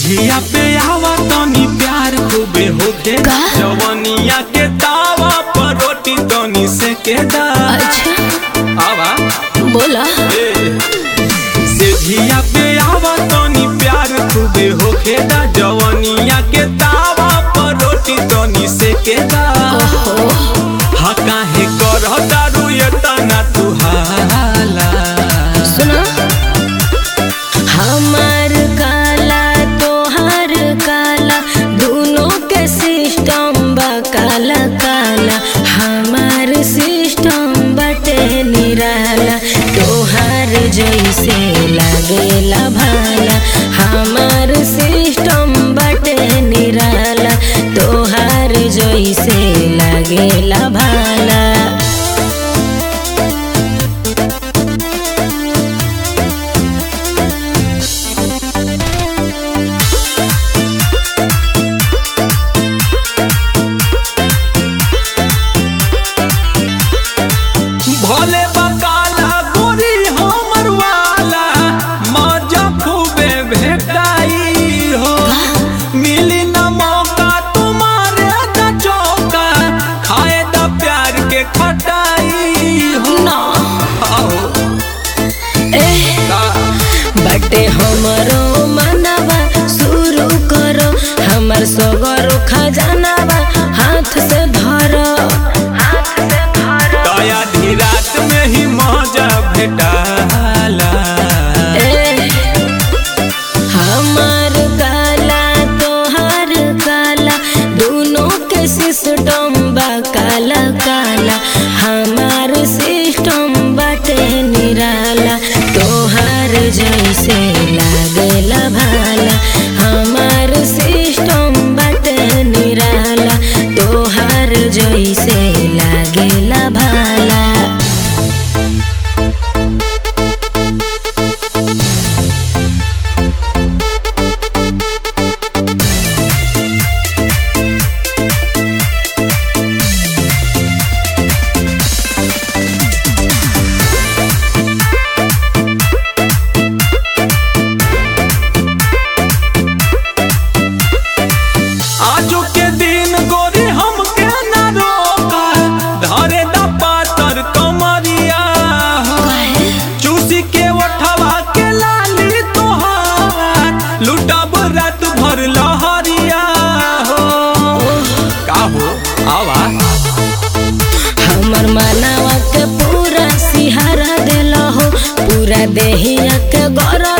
जिया पे आवा तनी प्यार खूबे होके जवनिया के तावा पर रोटी तनी से के दा। अच्छा आवा बोला से जिया पे आवा तनी प्यार खूबे होके दा जवनिया के तावा पर रोटी तनी से के दा। हा काहे करह दारू ये तना तू हाला। सुना हमार काला तोहार काला दोनों के सिस्टम बा काला काला। हमार सिस्टम बटे निराला तोहार जैसे लागेला भाला। हमार सिस्टम बटे निराला तोहार जैसे लागेला भाला। भोले बकाला गोरी हमर वाला मजा खूबे भेटाई हो। मिली न मौका तुम्हारे दा चौका खाए दा प्यार के खटाई हो। ना आओ बटे हमरो मनवा शुरू करो हमर सगरो खजानावा हाथ से धरो। दया धी रात में ही मजा भेटाला। हमार काला तोहार काला दोनों के सिस्टम बा काला काला। हमार सिस्टम बाटे निराला तोहार जैसे लागेला भाला। हमार सिस्टम बाटे निराला तोहार जैसे लागेला भाला। आजो के दिन गोरी हमके न रोका धरे दा पातर कमरिया हो। चूसी के उठवा के लाली तोहार लुटाब रात भर लहरिया हो। का हो आवा हमर मानवा के पूरा सिहारा देला हो पूरा देहिया के गौरव